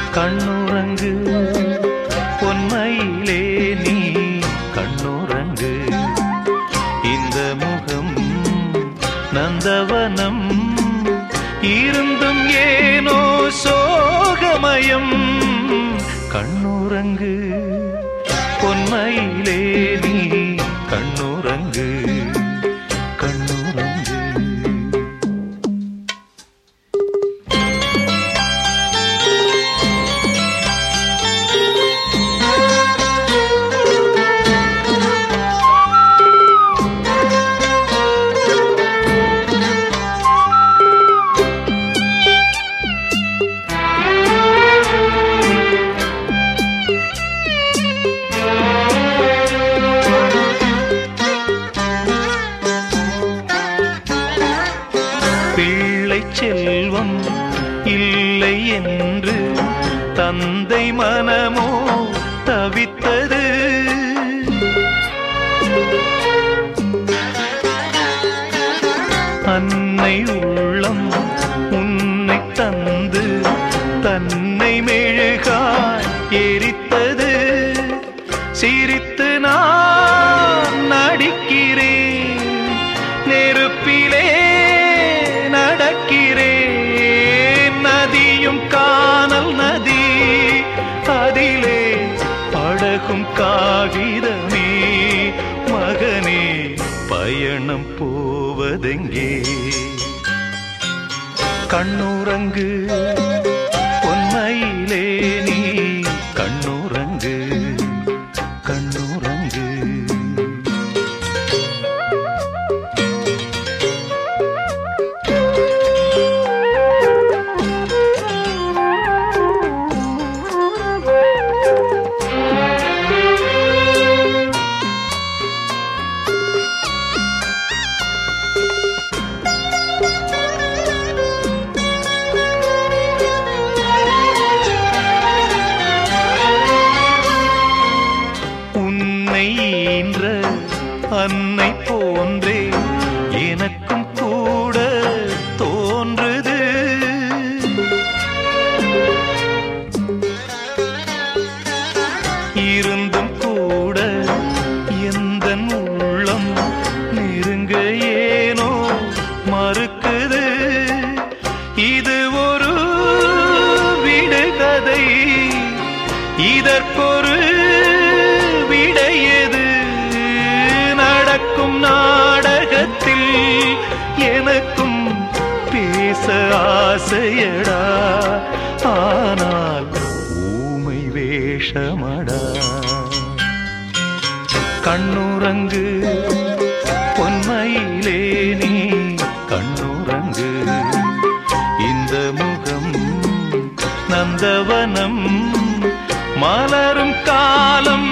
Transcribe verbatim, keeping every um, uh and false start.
கண்ணுறங்கு பொன்மையிலே நீ கண்ணுறங்கு இந்த முகம் நந்தவனம் இருந்தும் ஏனோ சோகமயம் கண்ணுறங்கு பொன்மையிலே நீ கண்ணுறங்கு கண்ணுறங்கு பிள்ளை செல்வம் இல்லை என்று தந்தை மனமோ தவித்தது அன்னை உள்ளம் உன்னை தந்து தன்னை மெழுகாய் எரித்தது சிரித்து நான் நடிக்கிறேன் நெருப்பிலே நடக்கிறேன் நதியும் காணல் நதி அதிலே படகும் காகிதமே மகனே பயணம் போவதெங்கே கண்ணுறங்கு பொன்மையிலே நீ கண்ணுறங்கு கண்ணுறங்கு ஈன்ற அன்னை போன்றே எனக்கும் கூட தோன்றுது இருந்தும் கூட எந்தன் உள்ளம் நெருங்க ஏனோ மறுக்குது இது ஒரு விடுகதை இதற்கொரு விடையது நடக்கும் நாடகத்தில் எனக்கும் பேச ஆசையடா ஆனால் ஊமை வேஷமடா கண்ணுறங்கு பொன்மையிலே நீ கண்ணுறங்கு இந்த முகம் நந்தவனம் மலரும் காலம்